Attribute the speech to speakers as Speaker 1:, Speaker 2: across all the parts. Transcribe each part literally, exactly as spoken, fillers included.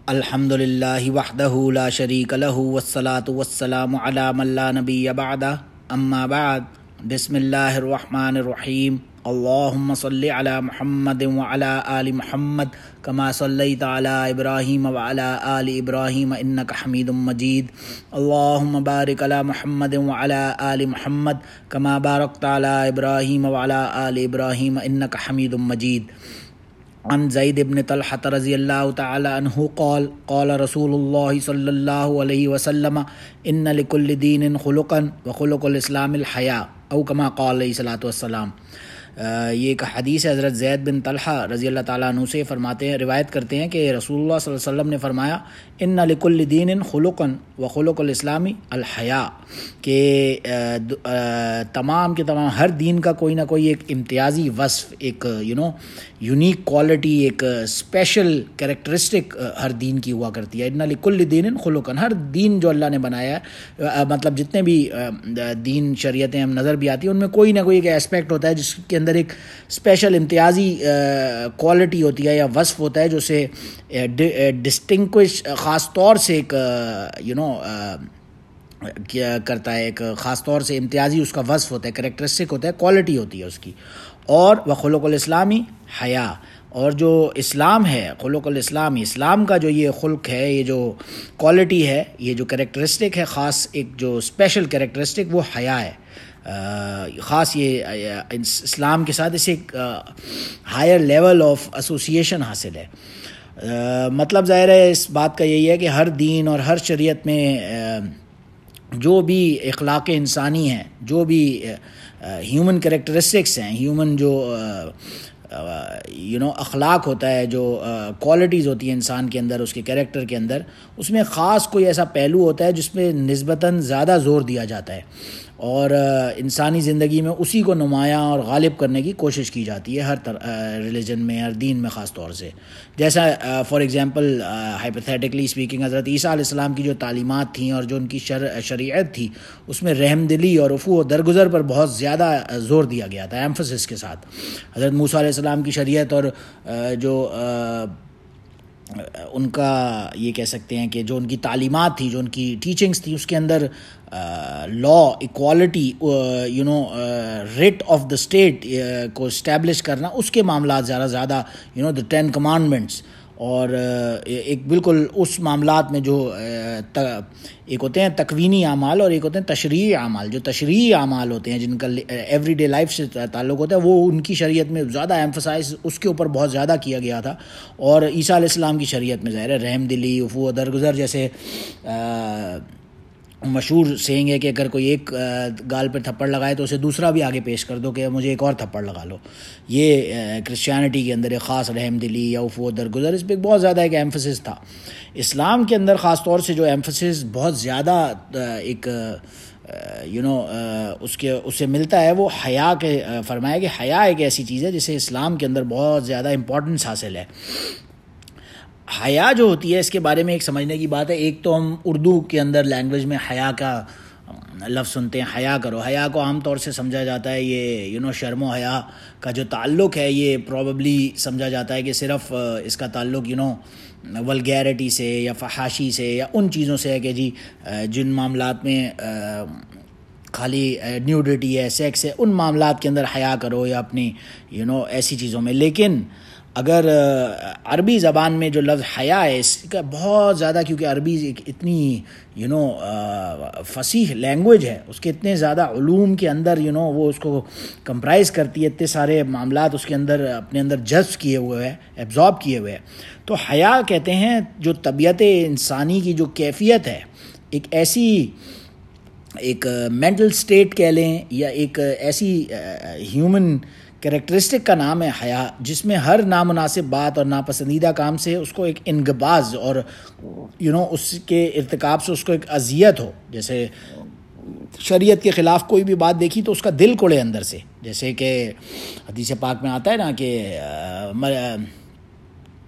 Speaker 1: الحمد للہ وحدہ لا شریک لہ والصلاۃ والسلام علی من لا نبی بعدہ اما بعد بسم اللہ الرحمن الرحیم اللہم صلی علی محمد وعلی آل محمد کما صلیت علی ابراہیم وعلی آل ابراہیم انک حمید مجید اللہم بارک علی محمد وعلی آل محمد کما بارکت علی ابراہیم وعلی آل ابراہیم انک حمید مجید. عن زید بن طلحة رضی اللہ تعالی عنہ قال قال رسول اللہ صلی اللہ علیہ وسلم ان لکل دین خلقا وخلق الاسلام الحیاء او کما قال علیہ الصلوۃ والسلام. یہ ایک حدیث ہے، حضرت زید بن طلحہ رضی اللہ تعالیٰ عنہ سے فرماتے ہیں، روایت کرتے ہیں کہ رسول اللہ صلی اللہ علیہ وسلم نے فرمایا ان لکل دین خلقا وخلق الاسلام الحیاء، کہ تمام کے تمام ہر دین کا کوئی نہ کوئی ایک امتیازی وصف، ایک یو نو یونیک کوالٹی، ایک اسپیشل کریکٹرسٹک ہر دین کی ہوا کرتی ہے. ان لکل دین خلقا، ہر دین جو اللہ نے بنایا ہے، مطلب جتنے بھی دین شریعتیں ہم نظر بھی آتی ہیں ان میں کوئی نہ کوئی ایک اسپیکٹ ہوتا ہے جس کے اندر ایک اسپیشل امتیازی کوالٹی ہوتی ہے یا وصف ہوتا ہے جو اسے ڈسٹنگوش خاص طور سے ایک یو نو کیا کرتا ہے، ایک خاص طور سے امتیازی اس کا وصف ہوتا ہے، کریکٹرسٹک ہوتا ہے، کوالٹی ہوتی ہے اس کی. اور وخلق الاسلامی حیا، اور جو اسلام ہے، خلق الاسلامی، اسلام کا جو یہ خلق ہے، یہ جو کوالٹی ہے، یہ جو کریکٹرسٹک ہے، خاص ایک جو اسپیشل کریکٹرسٹک وہ حیا ہے. خاص یہ اسلام کے ساتھ اسے ایک ہائر لیول آف ایسوسیشن حاصل ہے. مطلب ظاہر ہے اس بات کا یہی ہے کہ ہر دین اور ہر شریعت میں جو بھی اخلاق انسانی ہیں، جو بھی ہیومن کریکٹرسٹکس ہیں، ہیومن جو یو نو اخلاق ہوتا ہے، جو کوالٹیز ہوتی ہیں انسان کے اندر، اس کے کریکٹر کے اندر، اس میں خاص کوئی ایسا پہلو ہوتا ہے جس میں نسبتاً زیادہ زور دیا جاتا ہے اور انسانی زندگی میں اسی کو نمایاں اور غالب کرنے کی کوشش کی جاتی ہے ہر ریلیجن میں، ہر دین میں خاص طور سے. جیسا فار ایگزامپل ہائپوتھیٹیکلی اسپیکنگ، حضرت عیسیٰ علیہ السلام کی جو تعلیمات تھیں اور جو ان کی شر شریعت تھی، اس میں رحم دلی اور عفو و درگزر پر بہت زیادہ زور دیا گیا تھا، ایمفسس کے ساتھ. حضرت موسیٰ علیہ السلام کی شریعت اور جو ان کا یہ کہہ سکتے ہیں کہ جو ان کی تعلیمات تھی، جو ان کی ٹیچنگز تھی، اس کے اندر law equality you know writ of the state کو اسٹیبلش کرنا، اس کے معاملات زیادہ زیادہ you know the ten commandments, اور ایک بالکل اس معاملات میں جو ایک ہوتے ہیں تکوینی اعمال اور ایک ہوتے ہیں تشریعی اعمال. جو تشریعی اعمال ہوتے ہیں جن کا ایوری ڈے لائف سے تعلق ہوتا ہے، وہ ان کی شریعت میں زیادہ ایمفسائز اس کے اوپر بہت زیادہ کیا گیا تھا. اور عیسیٰ علیہ السلام کی شریعت میں ظاہر ہے رحم دلی، عفو و درگزر جیسے مشہور سینگ ہے کہ اگر کوئی ایک گال پر تھپڑ لگائے تو اسے دوسرا بھی آگے پیش کر دو کہ مجھے ایک اور تھپڑ لگا لو. یہ کرسچینٹی کے اندر ایک خاص رحم دلی یا عفو و درگزر، اس پہ بہت زیادہ ایک ایمفسس تھا. اسلام کے اندر خاص طور سے جو ایمفسس بہت زیادہ ایک یو نو اس کے اس سے ملتا ہے، وہ حیا کے فرمایا کہ حیا ایک ایسی چیز ہے جسے اسلام کے اندر بہت زیادہ امپورٹنس حاصل ہے. حیا جو ہوتی ہے، اس کے بارے میں ایک سمجھنے کی بات ہے. ایک تو ہم اردو کے اندر لینگویج میں حیا کا لفظ سنتے ہیں، حیا کرو. حیا کو عام طور سے سمجھا جاتا ہے یہ یو نو شرم و حیا کا جو تعلق ہے، یہ پروبیبلی سمجھا جاتا ہے کہ صرف اس کا تعلق یو نو ولگیرٹی سے یا فحاشی سے یا ان چیزوں سے ہے کہ جی جن معاملات میں خالی نیوڈیٹی ہے، سیکس ہے، ان معاملات کے اندر حیا کرو یا اپنی یو نو ایسی چیزوں میں. لیکن اگر عربی زبان میں جو لفظ حیا ہے، اس کا بہت زیادہ، کیونکہ عربی ایک اتنی یو نو فصیح لینگویج ہے، اس کے اتنے زیادہ علوم کے اندر یو نو وہ اس کو کمپرائز کرتی ہے، اتنے سارے معاملات اس کے اندر اپنے اندر جذب کیے ہوئے ہیں، ایبزارب کیے ہوئے ہیں. تو حیا کہتے ہیں جو طبیعت انسانی کی جو کیفیت ہے، ایک ایسی ایک مینٹل سٹیٹ کہہ لیں یا ایک ایسی ہیومن کریکٹرسٹک کا نام ہے حیا، جس میں ہر نامناسب بات اور ناپسندیدہ کام سے اس کو ایک انگباز اور یو نو اس کے ارتکاب سے اس کو ایک اذیت ہو. جیسے شریعت کے خلاف کوئی بھی بات دیکھی تو اس کا دل کوڑے اندر سے، جیسے کہ حدیث پاک میں آتا ہے نا کہ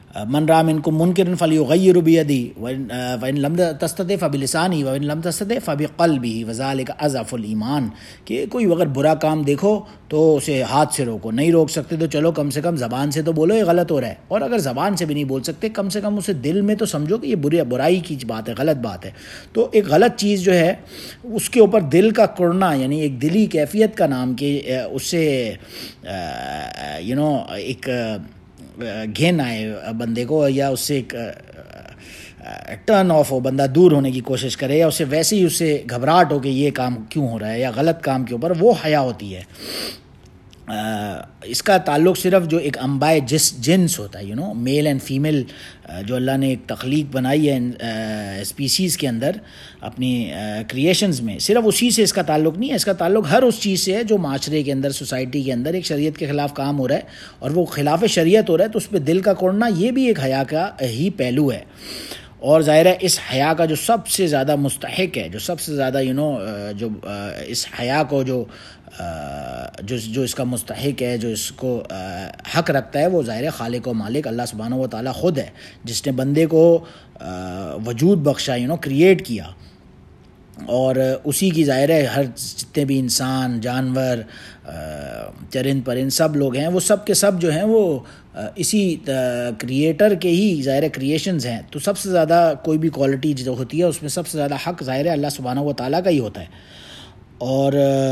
Speaker 1: من رأى منكم منكرا فليغيره بيده وإن لم تستطع فبلسانه وإن لم تستطع فبقلبه وذلك أضعف الإيمان، کہ کوئی اگر برا کام دیکھو تو اسے ہاتھ سے روکو، نہیں روک سکتے تو چلو کم سے کم زبان سے تو بولو یہ غلط ہو رہا ہے، اور اگر زبان سے بھی نہیں بول سکتے کم سے کم اسے دل میں تو سمجھو کہ یہ بری برائی کی بات ہے، غلط بات ہے۔ تو ایک غلط چیز جو ہے اس کے اوپر دل کا کڑنا، یعنی ایک دلی کیفیت کا نام کہ اس سے یو نو ایک گھن آئے بندے کو، یا اس سے ایک ٹرن آف ہو، بندہ دور ہونے کی کوشش کرے، یا اسے ویسے ہی اسے گھبراہٹ ہو کہ یہ کام کیوں ہو رہا ہے یا غلط کام کے اوپر، وہ حیا ہوتی ہے۔ اس کا تعلق صرف جو ایک انبائے جس جنس ہوتا ہے، you know male and female, جو اللہ نے ایک تخلیق بنائی ہے اسپیسیز کے اندر اپنی کریشنز میں، صرف اسی سے اس کا تعلق نہیں ہے، اس کا تعلق ہر اس چیز سے ہے جو معاشرے کے اندر، سوسائٹی کے اندر ایک شریعت کے خلاف کام ہو رہا ہے اور وہ خلاف شریعت ہو رہا ہے، تو اس پہ دل کا کوڑنا یہ بھی ایک حیا کا ہی پہلو ہے۔ اور ظاہر ہے اس حیا کا جو سب سے زیادہ مستحق ہے، جو سب سے زیادہ یو نو جو اس حیا کو جو جو جو اس کا مستحق ہے، جو اس کو حق رکھتا ہے، وہ ظاہر ہے خالق و مالک اللہ سبحانہ و تعالیٰ خود ہے، جس نے بندے کو وجود بخشا، یو نو کریٹ کیا، اور اسی کی ظاہر ہے ہر جتنے بھی انسان، جانور، چرند پرند سب لوگ ہیں، وہ سب کے سب جو ہیں وہ اسی کریٹر کے ہی ظاہر کریشنز ہیں۔ تو سب سے زیادہ کوئی بھی کوالٹی جو ہوتی ہے اس میں سب سے زیادہ حق ظاہر ہے اللہ سبحانہ و تعالیٰ کا ہی ہوتا ہے۔ اور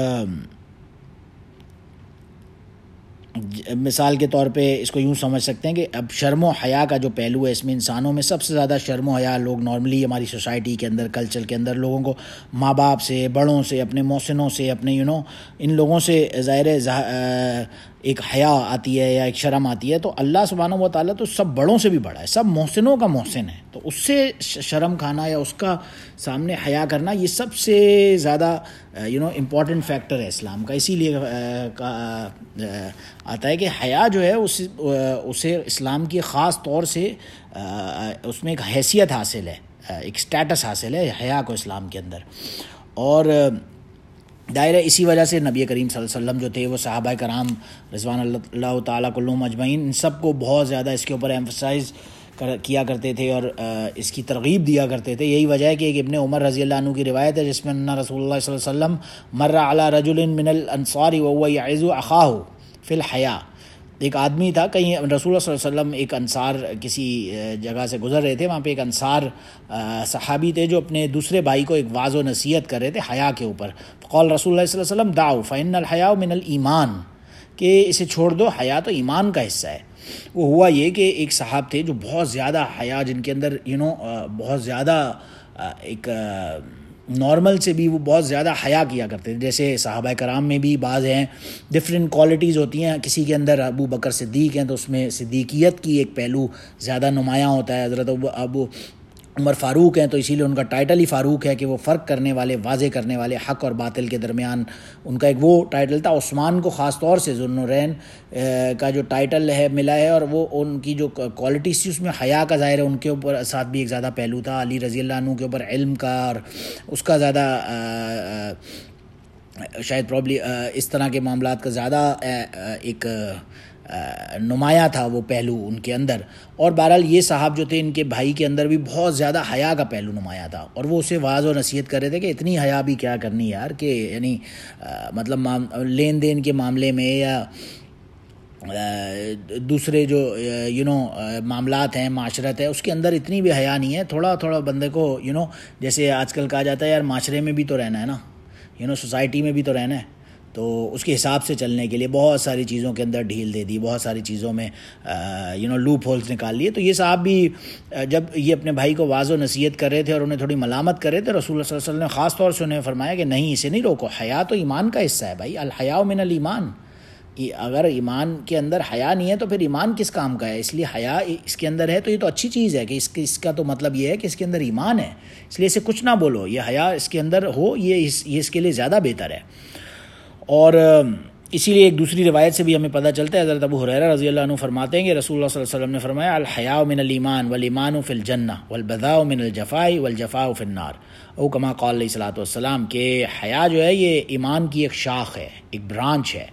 Speaker 1: مثال کے طور پہ اس کو یوں سمجھ سکتے ہیں کہ اب شرم و حیا کا جو پہلو ہے، اس میں انسانوں میں سب سے زیادہ شرم و حیا لوگ نارملی ہماری سوسائٹی کے اندر، کلچر کے اندر لوگوں کو ماں باپ سے، بڑوں سے، اپنے محسنوں سے، اپنے یو نو ان لوگوں سے ظاہر ہے ایک حیا آتی ہے یا ایک شرم آتی ہے۔ تو اللہ سبحانہ و تعالیٰ تو سب بڑوں سے بھی بڑا ہے، سب محسنوں کا محسن ہے، تو اس سے شرم کھانا یا اس کا سامنے حیا کرنا یہ سب سے زیادہ یو نو امپورٹنٹ فیکٹر ہے اسلام کا۔ اسی لیے آتا ہے کہ حیا جو ہے اس اسے اسلام کی خاص طور سے اس میں ایک حیثیت حاصل ہے، ایک سٹیٹس حاصل ہے حیا کو اسلام کے اندر۔ اور دائرہ اسی وجہ سے نبی کریم صلی اللہ علیہ وسلم جو تھے وہ صحابہ کرام رضوان اللہ تعالیٰ کلہم اجمعین ان سب کو بہت زیادہ اس کے اوپر ایمفسائز کیا کرتے تھے اور اس کی ترغیب دیا کرتے تھے۔ یہی وجہ ہے کہ ایک ابن عمر رضی اللہ عنہ کی روایت ہے جس میں انہ رسول اللہ صلی اللہ علیہ وسلم مر علی رجل من الانصار وهو يعظ اخاه فی الحیا، ایک آدمی تھا کہیں، رسول اللہ صلی اللہ علیہ وسلم ایک انصار کسی جگہ سے گزر رہے تھے، وہاں پہ ایک انصار صحابی تھے جو اپنے دوسرے بھائی کو ایک واعظ و نصیحت کر رہے تھے حیا کے اوپر۔ قال رسول اللہ صلی اللہ علیہ وسلم دعوا فإن الحیاء من الایمان، کہ اسے چھوڑ دو، حیا تو ایمان کا حصہ ہے۔ وہ ہوا یہ کہ ایک صاحب تھے جو بہت زیادہ حیا، جن کے اندر یو نو بہت زیادہ ایک نارمل سے بھی وہ بہت زیادہ حیا کیا کرتے تھے، جیسے صحابہ کرام میں بھی بعض ہیں ڈفرینٹ کوالٹیز ہوتی ہیں، کسی کے اندر ابو بکر صدیق ہیں تو اس میں صدیقیت کی ایک پہلو زیادہ نمایاں ہوتا ہے، حضرت ابو عمر فاروق ہیں تو اسی لیے ان کا ٹائٹل ہی فاروق ہے کہ وہ فرق کرنے والے، واضح کرنے والے، حق اور باطل کے درمیان ان کا ایک وہ ٹائٹل تھا۔ عثمان کو خاص طور سے ذو النورین کا جو ٹائٹل ہے ملا ہے، اور وہ ان کی جو کوالٹیز تھی اس میں حیا کا ظاہر ہے ان کے اوپر ساتھ بھی ایک زیادہ پہلو تھا۔ علی رضی اللہ عنہ کے اوپر علم کا اور اس کا زیادہ شاید پرابلی اس طرح کے معاملات کا زیادہ ایک نمایاں تھا وہ پہلو ان کے اندر۔ اور بہرحال یہ صاحب جو تھے ان کے بھائی کے اندر بھی بہت زیادہ حیا کا پہلو نمایاں تھا، اور وہ اسے واعظ و نصیحت کر رہے تھے کہ اتنی حیا بھی کیا کرنی یار، کہ یعنی مطلب لین دین کے معاملے میں یا دوسرے جو یو نو معاملات ہیں، معاشرت ہے، اس کے اندر اتنی بھی حیا نہیں ہے، تھوڑا تھوڑا بندے کو یو نو جیسے آج کل کہا جاتا ہے یار معاشرے میں بھی تو رہنا ہے نا، یو نو سوسائٹی میں بھی تو رہنا ہے، تو اس کے حساب سے چلنے کے لیے بہت ساری چیزوں کے اندر ڈھیل دے دی، بہت ساری چیزوں میں یو نو لوپ ہولز نکال لیے۔ تو یہ صاحب بھی جب یہ اپنے بھائی کو واعظ و نصیحت کر رہے تھے اور انہیں تھوڑی ملامت کر رہے تھے، رسول اللہ صلی اللہ علیہ وسلم نے خاص طور سے انہیں فرمایا کہ نہیں، اسے نہیں روکو، حیا تو ایمان کا حصہ ہے بھائی، الحیاء من الایمان، اگر ایمان کے اندر حیا نہیں ہے تو پھر ایمان کس کام کا ہے؟ اس لیے حیا اس کے اندر ہے تو یہ تو اچھی چیز ہے کہ اس اس کا تو مطلب یہ ہے کہ اس کے اندر ایمان ہے، اس لیے اسے کچھ نہ بولو، یہ حیا اس کے اندر ہو، یہ اس یہ اس کے لیے زیادہ بہتر ہے۔ اور اسی لیے ایک دوسری روایت سے بھی ہمیں پتہ چلتا ہے، حضرت ابو ہریرہ رضی اللہ عنہ فرماتے ہیں کہ رسول اللہ صلی اللہ علیہ وسلم نے فرمایا الحیاء من الایمان والایمان فی الجنہ والبذاء من الجفاء والجفاء فی النار، او کما قال علیہ الصلوۃ والسلام، کہ حیا جو ہے یہ ایمان کی ایک شاخ ہے، ایک برانچ ہے،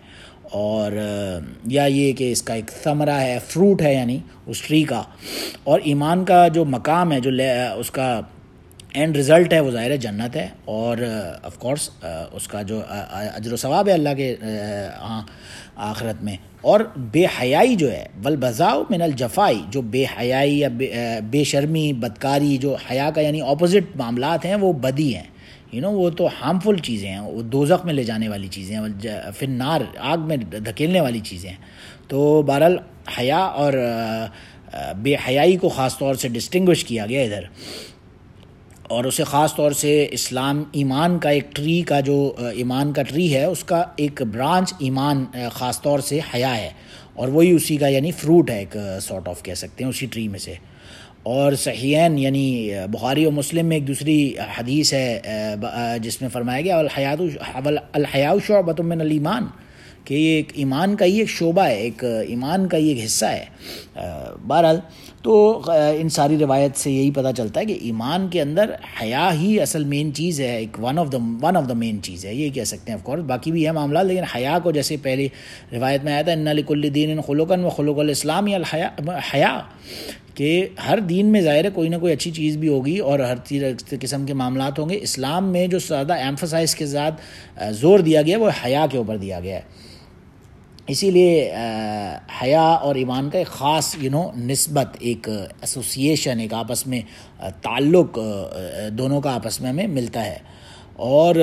Speaker 1: اور یا یہ کہ اس کا ایک ثمرہ ہے، فروٹ ہے یعنی اس ٹری کا. اور ایمان کا جو مقام ہے، جو اس کا اینڈ رزلٹ ہے، وہ ظاہر جنت ہے. اور آف کورس اس کا جو اجر و ثواب ہے اللہ کے ہاں آخرت میں. اور بے حیائی جو ہے، والبذاء من الجفائی، جو بے حیائی یا بے شرمی، بدکاری، جو حیا کا یعنی اپوزٹ معاملات ہیں، وہ بدی ہیں. یو نو وہ تو ہارمفل چیزیں ہیں، وہ دوزخ میں لے جانے والی چیزیں ہیں، فی النار، آگ میں دھکیلنے والی چیزیں ہیں. تو بہرحال حیا اور بے حیائی کو خاص طور سے ڈسٹنگوش کیا گیا ادھر، اور اسے خاص طور سے اسلام ایمان کا ایک ٹری کا جو ایمان کا ٹری ہے، اس کا ایک برانچ ایمان خاص طور سے حیا ہے، اور وہی اسی کا یعنی فروٹ ہے، ایک سارٹ آف کہہ سکتے ہیں اسی ٹری میں سے. اور صحیحین یعنی بخاری و مسلم میں ایک دوسری حدیث ہے جس میں فرمایا گیا الحیات الحیاء شعبۃ من الایمان، کہ یہ ایک ایمان کا ہی ایک شعبہ ہے، ایک ایمان کا ہی ایک حصہ ہے. بہرحال تو ان ساری روایت سے یہی پتہ چلتا ہے کہ ایمان کے اندر حیا ہی اصل مین چیز ہے، ایک one of the one of the main چیز ہے، یہ کہہ سکتے ہیں. آف کورس باقی بھی ہے معاملات، لیکن حیا کو جیسے پہلی روایت میں آیا تھا ان لکل دین خلقا وخلق الاسلام الحیا، حیا، کہ ہر دین میں ظاہر ہے کوئی نہ کوئی اچھی چیز بھی ہوگی اور ہر قسم کے معاملات ہوں گے. اسلام میں جو زیادہ ایمفسائز کے ساتھ زور دیا گیا وہ حیا کے اوپر دیا گیا ہے. اسی لیے حیا اور ایمان کا ایک خاص یو نو نسبت، ایک ایسوسیشن، ایک آپس میں تعلق دونوں کا آپس میں ہمیں ملتا ہے. اور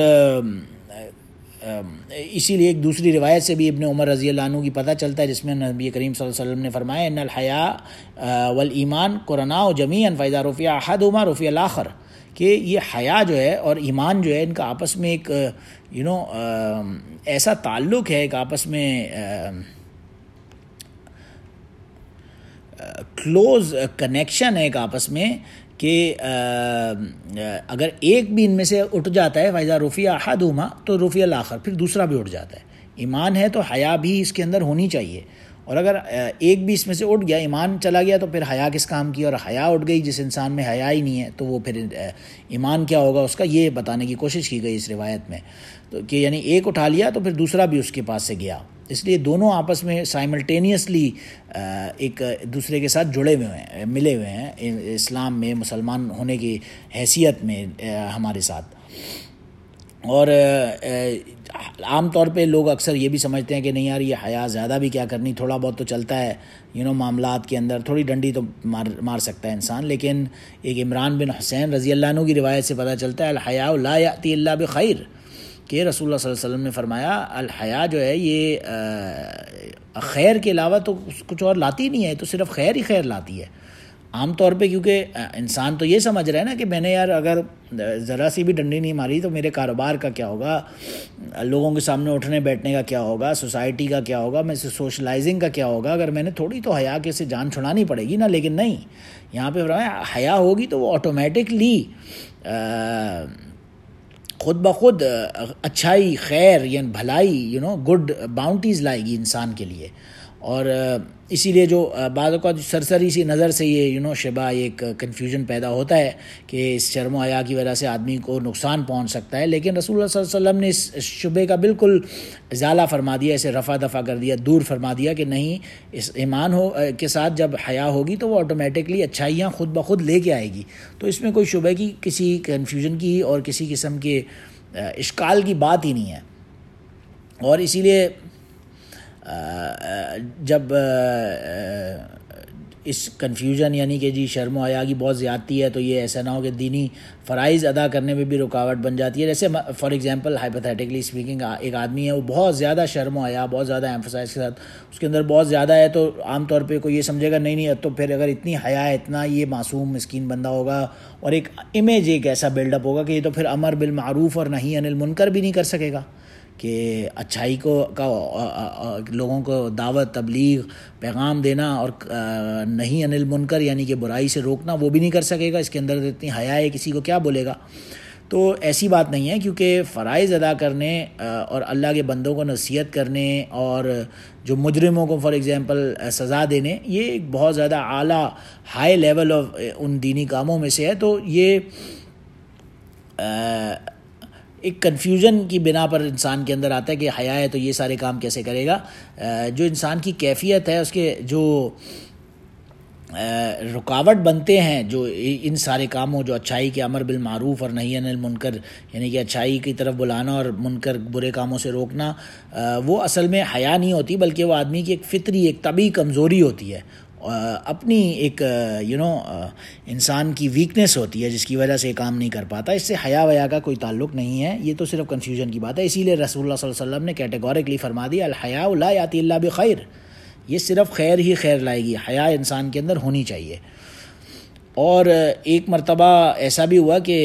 Speaker 1: اسی لیے ایک دوسری روایت سے بھی ابن عمر رضی اللہ عنہ کی پتہ چلتا ہے جس میں نبی کریم صلی اللہ علیہ وسلم نے فرمایا ان الحیاء والایمان قرناء جمیعا فاذا رفع احدهما رفع الاخر، کہ یہ حیا جو ہے اور ایمان جو ہے ان کا آپس میں ایک یو نو ایسا تعلق ہے، ایک آپس میں کلوز کنیکشن ہے ایک آپس میں، کہ اگر ایک بھی ان میں سے اٹھ جاتا ہے فَإِذَا رُفِعَ أَحَدُهُمَا تو رُفِعَ الْآخَرُ، پھر دوسرا بھی اٹھ جاتا ہے. ایمان ہے تو حیا بھی اس کے اندر ہونی چاہیے، اور اگر ایک بھی اس میں سے اٹھ گیا، ایمان چلا گیا، تو پھر حیا کس کام کی؟ اور حیا اٹھ گئی جس انسان میں حیا ہی نہیں ہے تو وہ پھر ایمان کیا ہوگا اس کا، یہ بتانے کی کوشش کی گئی اس روایت میں. تو کہ یعنی ایک اٹھا لیا تو پھر دوسرا بھی اس کے پاس سے گیا. اس لیے دونوں آپس میں سائملٹینیسلی ایک دوسرے کے ساتھ جڑے ہوئے ہیں، ملے ہوئے ہیں اسلام میں، مسلمان ہونے کی حیثیت میں ہمارے ساتھ. اور عام طور پہ لوگ اکثر یہ بھی سمجھتے ہیں کہ نہیں یار یہ حیا زیادہ بھی کیا کرنی، تھوڑا بہت تو چلتا ہے یو نو معاملات کے اندر، تھوڑی ڈنڈی تو مار مار سکتا ہے انسان. لیکن ایک عمران بن حسین رضی اللہ عنہ کی روایت سے پتہ چلتا ہے الحیاء لا یأتی الا بخیر، کہ رسول اللہ صلی اللہ علیہ وسلم نے فرمایا الحیا جو ہے یہ خیر کے علاوہ تو کچھ اور لاتی نہیں ہے، تو صرف خیر ہی خیر لاتی ہے. عام طور پہ کیونکہ انسان تو یہ سمجھ رہا ہے نا کہ میں نے یار اگر ذرا سی بھی ڈنڈی نہیں ماری تو میرے کاروبار کا کیا ہوگا، لوگوں کے سامنے اٹھنے بیٹھنے کا کیا ہوگا، سوسائٹی کا کیا ہوگا، میں سے سوشلائزنگ کا کیا ہوگا، اگر میں نے تھوڑی تو حیا کے سے جان چھڑانی پڑے گی نا. لیکن نہیں، یہاں پہ حیا ہوگی تو وہ آٹومیٹکلی خود بخود اچھائی، خیر یعنی بھلائی، یو نو گڈ باؤنٹیز لائے گی انسان کے لیے. اور اسی لیے جو بعض اوقات سرسری سی نظر سے یہ یو نو شبہ ایک کنفیوژن پیدا ہوتا ہے کہ اس شرم و حیا کی وجہ سے آدمی کو نقصان پہنچ سکتا ہے، لیکن رسول اللہ صلی اللہ علیہ وسلم نے اس شبے کا بالکل ازالہ فرما دیا، اسے رفع دفع کر دیا، دور فرما دیا کہ نہیں، اس ایمان ہو کے ساتھ جب حیا ہوگی تو وہ آٹومیٹکلی اچھائیاں خود بخود لے کے آئے گی. تو اس میں کوئی شبہ کی، کسی کنفیوژن کی اور کسی قسم کے اشکال کی بات ہی نہیں ہے. اور اسی لیے جب اس کنفیوژن یعنی کہ جی شرم و حیا کی بہت زیادتی ہے تو یہ ایسا نہ ہو کہ دینی فرائض ادا کرنے میں بھی رکاوٹ بن جاتی ہے. جیسے فار ایگزامپل ہائپوتھیٹکلی اسپیکنگ ایک آدمی ہے وہ بہت زیادہ شرم و حیا، بہت زیادہ ایمفسائز کے ساتھ اس کے اندر بہت زیادہ ہے، تو عام طور پہ کوئی یہ سمجھے گا نہیں نہیں تو پھر اگر اتنی حیا ہے، اتنا یہ معصوم مسکین بندہ ہوگا، اور ایک امیج ایک ایسا بلڈ اپ ہوگا کہ یہ تو پھر امر بالمعروف اور نہی عن المنکر بھی نہیں کر سکے گا، کہ اچھائی کو کا لوگوں کو دعوت، تبلیغ، پیغام دینا اور نہیں عن المنکر یعنی کہ برائی سے روکنا وہ بھی نہیں کر سکے گا. اس کے اندر اتنی حیا ہے، کسی کو کیا بولے گا. تو ایسی بات نہیں ہے، کیونکہ فرائض ادا کرنے اور اللہ کے بندوں کو نصیحت کرنے اور جو مجرموں کو فار ایگزامپل سزا دینے، یہ ایک بہت زیادہ اعلیٰ ہائی لیول آف ان دینی کاموں میں سے ہے. تو یہ ایک کنفیوژن کی بنا پر انسان کے اندر آتا ہے کہ حیا ہے تو یہ سارے کام کیسے کرے گا. جو انسان کی کیفیت ہے، اس کے جو رکاوٹ بنتے ہیں جو ان سارے کاموں، جو اچھائی کے امر بالمعروف اور نہی عن المنکر، یعنی کہ اچھائی کی طرف بلانا اور منکر برے کاموں سے روکنا، وہ اصل میں حیا نہیں ہوتی، بلکہ وہ آدمی کی ایک فطری، ایک طبعی کمزوری ہوتی ہے، اپنی ایک یو نو انسان کی ویکنیس ہوتی ہے جس کی وجہ سے یہ کام نہیں کر پاتا. اس سے حیا ویا کا کوئی تعلق نہیں ہے، یہ تو صرف کنفیوژن کی بات ہے. اسی لیے رسول اللہ صلی اللہ علیہ وسلم نے کیٹیگورکلی فرما دیا الحیاء لا یاتی الا بخیر، یہ صرف خیر ہی خیر لائے گی، حیا انسان کے اندر ہونی چاہیے. اور ایک مرتبہ ایسا بھی ہوا کہ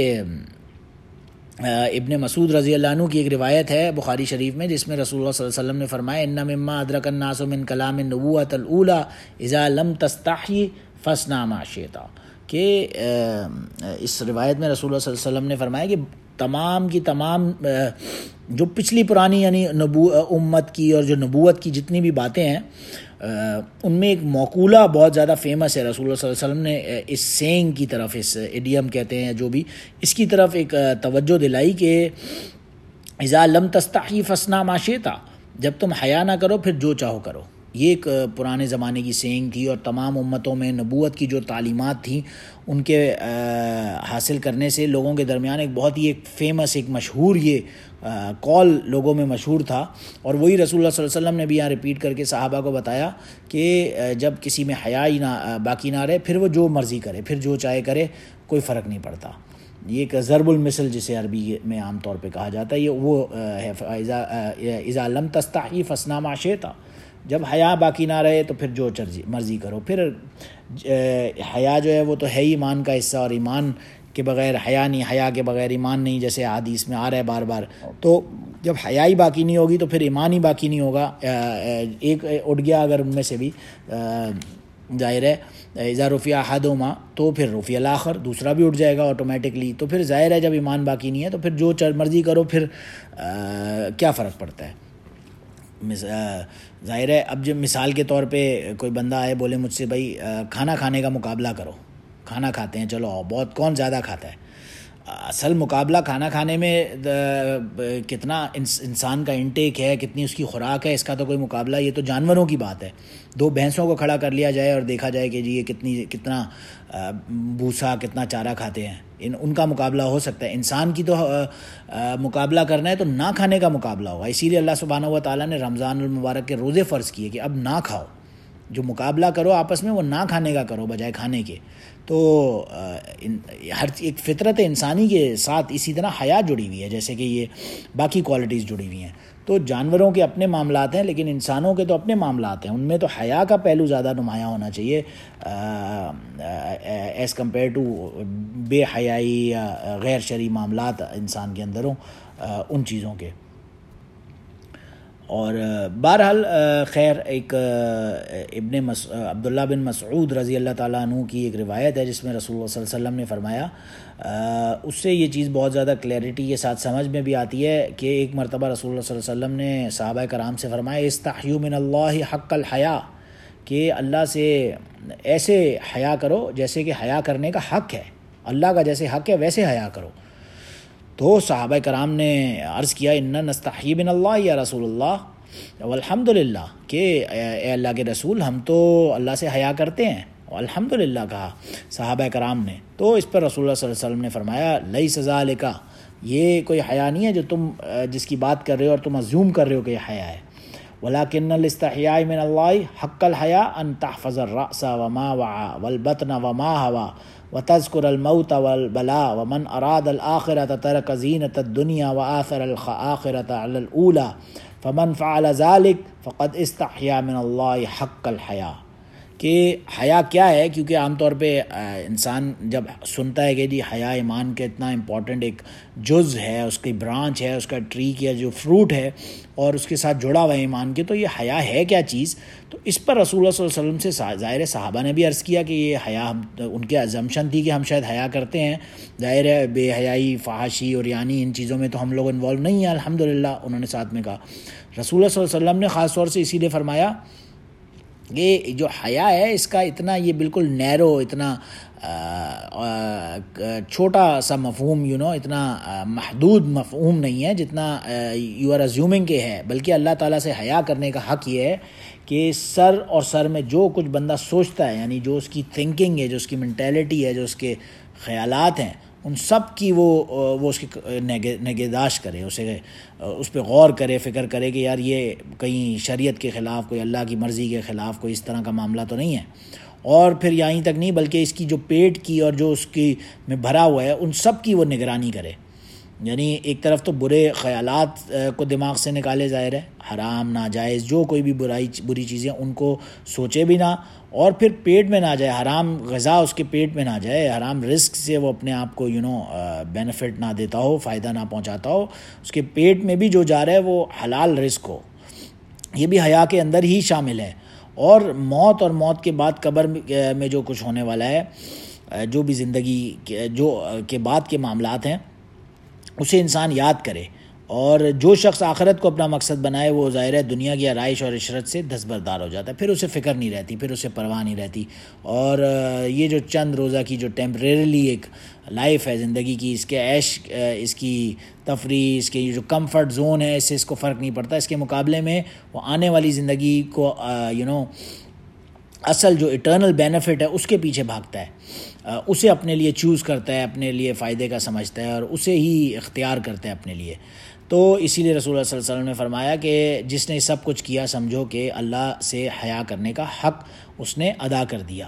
Speaker 1: ابن مسعود رضی اللہ عنہ کی ایک روایت ہے بخاری شریف میں، جس میں رسول اللہ صلی اللہ علیہ وسلم نے فرمایا ان مما ادرک الناس من کلام النبوۃ الاولی اذا لم تستحی فاصنع ما شئت، کہ اس روایت میں رسول اللہ صلی اللہ علیہ وسلم نے فرمایا کہ تمام کی تمام جو پچھلی پرانی یعنی نبو امت کی اور جو نبوت کی جتنی بھی باتیں ہیں، ان میں ایک موقولہ بہت زیادہ فیمس ہے. رسول اللہ صلی اللہ علیہ وسلم نے اس سینگ کی طرف، اس ایڈیم کہتے ہیں جو بھی، اس کی طرف ایک توجہ دلائی کہ اذا لم تستحی فاصنع ما شئت، جب تم حیا نہ کرو پھر جو چاہو کرو. یہ ایک پرانے زمانے کی سینگ تھی، اور تمام امتوں میں نبوت کی جو تعلیمات تھیں ان کے حاصل کرنے سے لوگوں کے درمیان ایک بہت ہی ایک فیمس، ایک مشہور یہ کال لوگوں میں مشہور تھا. اور وہی رسول اللہ صلی اللہ علیہ وسلم نے بھی یہاں ریپیٹ کر کے صحابہ کو بتایا کہ جب کسی میں حیا ہی نہ باقی نہ رہے پھر وہ جو مرضی کرے، پھر جو چاہے کرے، کوئی فرق نہیں پڑتا. یہ ایک ضرب المثل جسے عربی میں عام طور پہ کہا جاتا ہے، یہ وہ ہے اذا لم تستحی فاصنع ما شئت، جب حیا باقی نہ رہے تو پھر جو مرضی کرو. پھر حیا جو ہے وہ تو ہے ہی ایمان کا حصہ، اور ایمان کے بغیر حیا نہیں، حیا کے بغیر ایمان نہیں، جیسے حدیث میں آ رہا ہے بار بار. تو جب حیا ہی باقی نہیں ہوگی تو پھر ایمان ہی باقی نہیں ہوگا. ایک اٹھ گیا اگر ان میں سے بھی، ظاہر ہے اذا رفع احدہما تو پھر رفع الاخر، دوسرا بھی اٹھ جائے گا آٹومیٹکلی. تو پھر ظاہر ہے جب ایمان باقی نہیں ہے تو پھر جو مرضی کرو، پھر کیا فرق پڑتا ہے. ظاہر ہے اب جب مثال کے طور پہ کوئی بندہ آئے بولے مجھ سے بھائی کھانا کھانے کا مقابلہ کرو، کھانا کھاتے ہیں، چلو بہت کون زیادہ کھاتا ہے. اصل مقابلہ کھانا کھانے میں کتنا انسان کا انٹیک ہے، کتنی اس کی خوراک ہے، اس کا تو کوئی مقابلہ، یہ تو جانوروں کی بات ہے. دو بھینسوں کو کھڑا کر لیا جائے اور دیکھا جائے کہ جی یہ کتنی کتنا بھوسا، کتنا چارہ کھاتے ہیں، ان ان کا مقابلہ ہو سکتا ہے. انسان کی تو مقابلہ کرنا ہے تو نہ کھانے کا مقابلہ ہوگا. اسی لیے اللہ سبحانہ و تعالیٰ نے رمضان المبارک کے روزے فرض کیے کہ اب نہ کھاؤ، جو مقابلہ کرو آپس میں وہ نہ کھانے کا کرو بجائے کھانے کے. تو ہر ایک فطرت انسانی کے ساتھ اسی طرح حیا جڑی ہوئی ہے، جیسے کہ یہ باقی کوالٹیز جڑی ہوئی ہیں. تو جانوروں کے اپنے معاملات ہیں، لیکن انسانوں کے تو اپنے معاملات ہیں، ان میں تو حیا کا پہلو زیادہ نمایاں ہونا چاہیے ایز کمپیئر ٹو بے حیائی یا غیر شرعی معاملات انسان کے اندر ہوں ان چیزوں کے. اور بہرحال خیر، ایک ابن مس عبداللہ بن مسعود رضی اللہ تعالیٰ عنہ کی ایک روایت ہے جس میں رسول اللہ صلی اللہ علیہ وسلم نے فرمایا، اس سے یہ چیز بہت زیادہ کلیئرٹی کے ساتھ سمجھ میں بھی آتی ہے کہ ایک مرتبہ رسول اللہ صلی اللہ علیہ وسلم نے صحابہ کرام سے فرمایا استحیوا من اللہ حق الحیا، کہ اللہ سے ایسے حیا کرو جیسے کہ حیا کرنے کا حق ہے، اللہ کا جیسے حق ہے ویسے حیا کرو. تو صحابہ کرام نے عرض کیا انا نستحی من اللہ یا رسول اللہ والحمدللہ، کہ اے اللہ کے رسول ہم تو اللہ سے حیا کرتے ہیں، الحمدللہ کہا صحابہ کرام نے. تو اس پر رسول اللہ صلی اللہ علیہ وسلم نے فرمایا لیس ذالک، یہ کوئی حیا نہیں ہے جو تم جس کی بات کر رہے ہو اور تم ازیوم کر رہے ہو کہ یہ حیا ہے. ولکن الاستحیاء من اللہ حق الحیا ان تحفظ الرأس وما وعى والبطن وما هوى وتذكر الموت والبلاء ومن اراد الآخرة ترك زینة الدنیا وآثر الآخرة على الأولى فمن فعل ذلك فقد استحیا من اللہ حق الحیا. کہ حیا کیا ہے، کیونکہ عام طور پہ انسان جب سنتا ہے کہ جی حیا ایمان کا اتنا امپورٹنٹ ایک جز ہے، اس کی برانچ ہے، اس کا ٹری کا جو فروٹ ہے اور اس کے ساتھ جڑا ہوا ہے ایمان کے، تو یہ حیا ہے کیا چیز. تو اس پر رسول اللہ صلی اللہ علیہ وسلم سے ظاہر صحابہ نے بھی عرض کیا کہ یہ حیا، ہم ان کے ازمپشن تھی کہ ہم شاید حیا کرتے ہیں، ظاہر ہے بے حیائی، فحاشی اور یعنی ان چیزوں میں تو ہم لوگ انوالو نہیں ہیں الحمدللہ. انہوں نے ساتھ میں کہا رسول اللہ صلی اللہ علیہ وسلم نے خاص طور سے اسی لیے فرمایا یہ جو حیا ہے اس کا اتنا یہ بالکل نیرو، اتنا چھوٹا سا مفہوم یو نو اتنا محدود مفہوم نہیں ہے جتنا یو آر ازیومنگ کہ ہے، بلکہ اللہ تعالیٰ سے حیا کرنے کا حق یہ ہے کہ سر اور سر میں جو کچھ بندہ سوچتا ہے، یعنی جو اس کی تھنکنگ ہے، جو اس کی مینٹیلٹی ہے، جو اس کے خیالات ہیں، ان سب کی وہ وہ اس کی نگہداشت کرے، اسے اس پہ غور کرے، فکر کرے کہ یار یہ کہیں شریعت کے خلاف، کوئی اللہ کی مرضی کے خلاف کوئی اس طرح کا معاملہ تو نہیں ہے۔ اور پھر یہیں تک نہیں بلکہ اس کی جو پیٹ کی اور جو اس کی میں بھرا ہوا ہے ان سب کی وہ نگرانی کرے، یعنی ایک طرف تو برے خیالات کو دماغ سے نکالے، ظاہر ہے حرام ناجائز جو کوئی بھی برائی بری چیزیں ان کو سوچے بھی نہ، اور پھر پیٹ میں نہ جائے، حرام غذا اس کے پیٹ میں نہ جائے، حرام رزق سے وہ اپنے آپ کو یو نو بینیفٹ نہ دیتا ہو، فائدہ نہ پہنچاتا ہو، اس کے پیٹ میں بھی جو جا رہا ہے وہ حلال رزق ہو، یہ بھی حیا کے اندر ہی شامل ہے۔ اور موت اور موت کے بعد قبر میں جو کچھ ہونے والا ہے، جو بھی زندگی جو کے بعد کے معاملات ہیں اسے انسان یاد کرے، اور جو شخص آخرت کو اپنا مقصد بنائے وہ ظاہر ہے دنیا کی آرائش اور عشرت سے دستبردار ہو جاتا ہے، پھر اسے فکر نہیں رہتی، پھر اسے پرواہ نہیں رہتی، اور یہ جو چند روزہ کی جو ٹیمپریریلی ایک لائف ہے زندگی کی، اس کے عیش، اس کی تفریح، اس کے جو کمفرٹ زون ہے، اس سے اس کو فرق نہیں پڑتا، اس کے مقابلے میں وہ آنے والی زندگی کو یو نو اصل جو ایٹرنل بینیفٹ ہے اس کے پیچھے بھاگتا ہے، اسے اپنے لیے چوز کرتا ہے، اپنے لیے فائدے کا سمجھتا ہے، اور اسے ہی اختیار کرتا ہے اپنے لیے۔ تو اسی لیے رسول اللہ صلی اللہ علیہ وسلم نے فرمایا کہ جس نے سب کچھ کیا سمجھو کہ اللہ سے حیا کرنے کا حق اس نے ادا کر دیا۔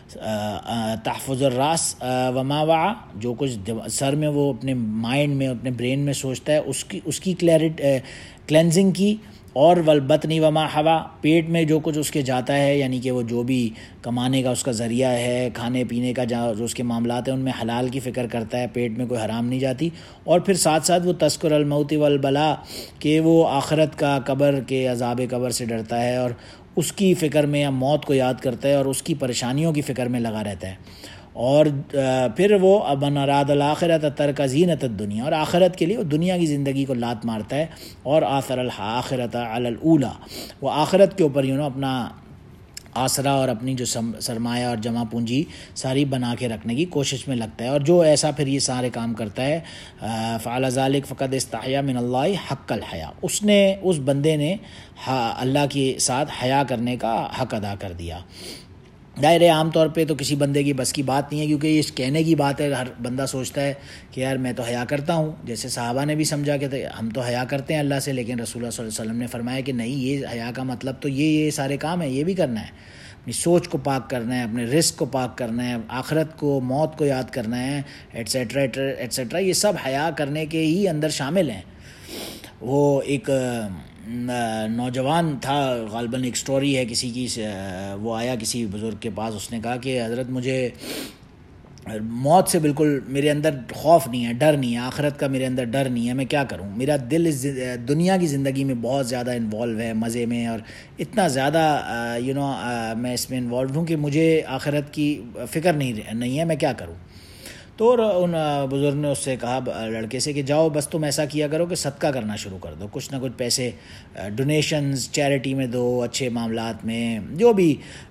Speaker 1: تحفظ الراس وما وعى، جو کچھ سر میں وہ اپنے مائنڈ میں اپنے برین میں سوچتا ہے اس کی اس کی کلیئرٹی کلینزنگ کی، اور والبطن وما حوى، پیٹ میں جو کچھ اس کے جاتا ہے، یعنی کہ وہ جو بھی کمانے کا اس کا ذریعہ ہے، کھانے پینے کا جو اس کے معاملات ہیں ان میں حلال کی فکر کرتا ہے، پیٹ میں کوئی حرام نہیں جاتی، اور پھر ساتھ ساتھ وہ تذکر الموت والبلاء، کہ وہ آخرت کا، قبر کے عذاب قبر سے ڈرتا ہے اور اس کی فکر میں یا موت کو یاد کرتا ہے اور اس کی پریشانیوں کی فکر میں لگا رہتا ہے، اور پھر وہ من اراد الآخرۃ ترک زینت الدنیا، اور آخرت کے لیے وہ دنیا کی زندگی کو لات مارتا ہے، اور آثر الآخرۃ علی الاولی، وہ آخرت کے اوپر یوں نا اپنا آسرا اور اپنی جو سرمایہ اور جمع پونجی ساری بنا کے رکھنے کی کوشش میں لگتا ہے، اور جو ایسا پھر یہ سارے کام کرتا ہے فعل ذلک فقد استحیا من اللہ حق الحیا، اس نے اس بندے نے اللہ کے ساتھ حیا کرنے کا حق ادا کر دیا۔ ظاہر ہے عام طور پہ تو کسی بندے کی بس کی بات نہیں ہے، کیونکہ یہ کہنے کی بات ہے، ہر بندہ سوچتا ہے کہ یار میں تو حیا کرتا ہوں، جیسے صحابہ نے بھی سمجھا کہ ہم تو حیا کرتے ہیں اللہ سے، لیکن رسول اللہ صلی اللہ علیہ وسلم نے فرمایا کہ نہیں، یہ حیا کا مطلب تو یہ یہ سارے کام ہیں، یہ بھی کرنا ہے، اپنی سوچ کو پاک کرنا ہے، اپنے رزق کو پاک کرنا ہے، آخرت کو، موت کو یاد کرنا ہے، ایٹسیٹرا ایٹسیٹرا، یہ سب حیا کرنے کے ہی اندر شامل ہیں۔ وہ ایک نوجوان تھا، غالباً ایک سٹوری ہے کسی کی، وہ آیا کسی بزرگ کے پاس، اس نے کہا کہ حضرت مجھے موت سے بالکل میرے اندر خوف نہیں ہے، ڈر نہیں ہے، آخرت کا میرے اندر ڈر نہیں ہے، میں کیا کروں، میرا دل اس دنیا کی زندگی میں بہت زیادہ انوالو ہے، مزے میں، اور اتنا زیادہ یو نو میں اس میں انوالو ہوں کہ مجھے آخرت کی فکر نہیں نہیں ہے، میں کیا کروں۔ تو ان بزرگ نے اس سے کہا لڑکے سے کہ جاؤ بس تم ایسا کیا کرو کہ صدقہ کرنا شروع کر دو، کچھ نہ کچھ پیسے ڈونیشنز چیریٹی میں دو، اچھے معاملات میں جو بھی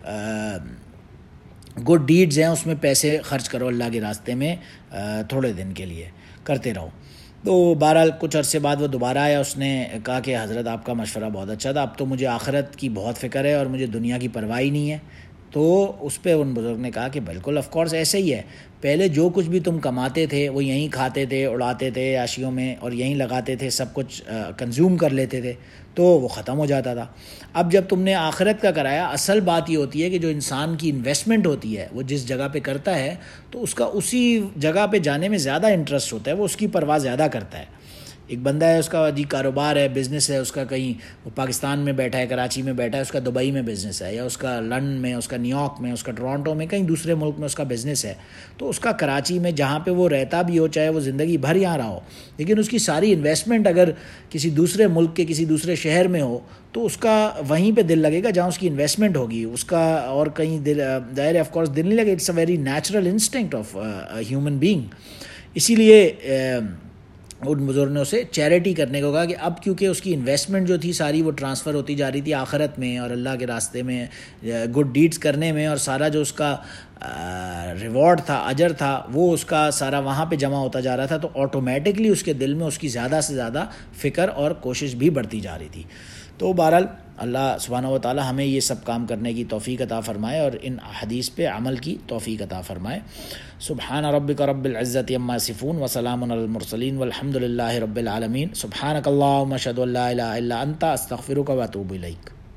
Speaker 1: گڈ ڈیڈز ہیں اس میں پیسے خرچ کرو اللہ کے راستے میں، تھوڑے دن کے لیے کرتے رہو۔ تو بہرحال کچھ عرصے بعد وہ دوبارہ آیا، اس نے کہا کہ حضرت آپ کا مشورہ بہت اچھا تھا، اب تو مجھے آخرت کی بہت فکر ہے اور مجھے دنیا کی پرواہ ہی نہیں ہے۔ تو اس پہ ان بزرگ نے کہا کہ بالکل آف کورس ایسے ہی ہے، پہلے جو کچھ بھی تم کماتے تھے وہ یہیں کھاتے تھے، اڑاتے تھے عشیوں میں، اور یہیں لگاتے تھے، سب کچھ کنزیوم کر لیتے تھے، تو وہ ختم ہو جاتا تھا۔ اب جب تم نے آخرت کا کرایا، اصل بات یہ ہوتی ہے کہ جو انسان کی انویسٹمنٹ ہوتی ہے وہ جس جگہ پہ کرتا ہے تو اس کا اسی جگہ پہ جانے میں زیادہ انٹرسٹ ہوتا ہے، وہ اس کی پرواہ زیادہ کرتا ہے۔ ایک بندہ ہے، اس کا جی کاروبار ہے، بزنس ہے، اس کا کہیں وہ پاکستان میں بیٹھا ہے، کراچی میں بیٹھا ہے، اس کا دبئی میں بزنس ہے، یا اس کا لندن میں، اس کا نیو یارک میں، اس کا ٹورانٹو میں، کہیں دوسرے ملک میں اس کا بزنس ہے، تو اس کا کراچی میں جہاں پہ وہ رہتا بھی ہو، چاہے وہ زندگی بھر یہاں رہا ہو، لیکن اس کی ساری انویسٹمنٹ اگر کسی دوسرے ملک کے کسی دوسرے شہر میں ہو تو اس کا وہیں پہ دل لگے گا جہاں اس کی انویسٹمنٹ ہوگی، اس کا اور کہیں دل ظاہر آف کورس دل نہیں لگے۔ It's a very natural instinct of human being. اسی لیے ان بزرگوں نے اسے چیریٹی کرنے کو کہا کہ اب کیونکہ اس کی انویسٹمنٹ جو تھی ساری وہ ٹرانسفر ہوتی جا رہی تھی آخرت میں اور اللہ کے راستے میں گڈ ڈیڈز کرنے میں، اور سارا جو اس کا ریوارڈ تھا، اجر تھا، وہ اس کا سارا وہاں پہ جمع ہوتا جا رہا تھا، تو آٹومیٹکلی اس کے دل میں اس کی زیادہ سے زیادہ فکر اور کوشش بھی بڑھتی جا رہی تھی۔ تو بہرحال اللہ سبحانہ و تعالی ہمیں یہ سب کام کرنے کی توفیق عطا فرمائے اور ان حدیث پہ عمل کی توفیق عطا فرمائے۔ سبحان ربک رب العزت عما یصفون وسلام علی المرسلین والحمد للہ رب العالمین۔ سبحانک اللہم اشہد ان لا الہ الا انت استغفرک واتوب الیک۔